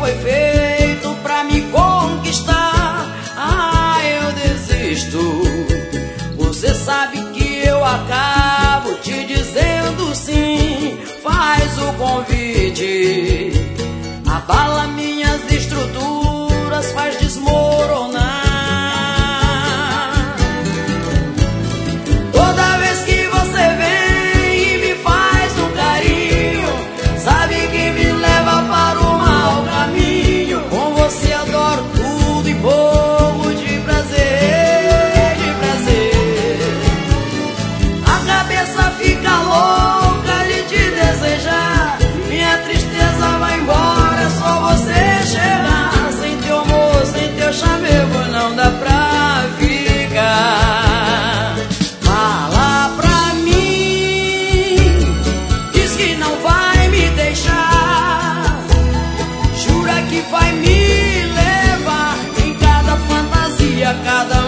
foi feito pra me conquistar. Ah, eu desisto. Você sabe que eu acabo te dizendo sim. Faz o convite, abala minhas estruturas, faz desmoronar. Toda vez que você vem e me faz um carinho, sabe que me leva para o mau caminho. Com você adoro tudo e morro de prazer, de prazer. A cabeça fica louca de te desejar. Minha tristeza vai embora, é só você chegar. Sem teu amor, sem teu chamego, não dá pra ficar. Fala pra mim, diz que não vai me deixar. Jura que vai me levar em cada fantasia, cada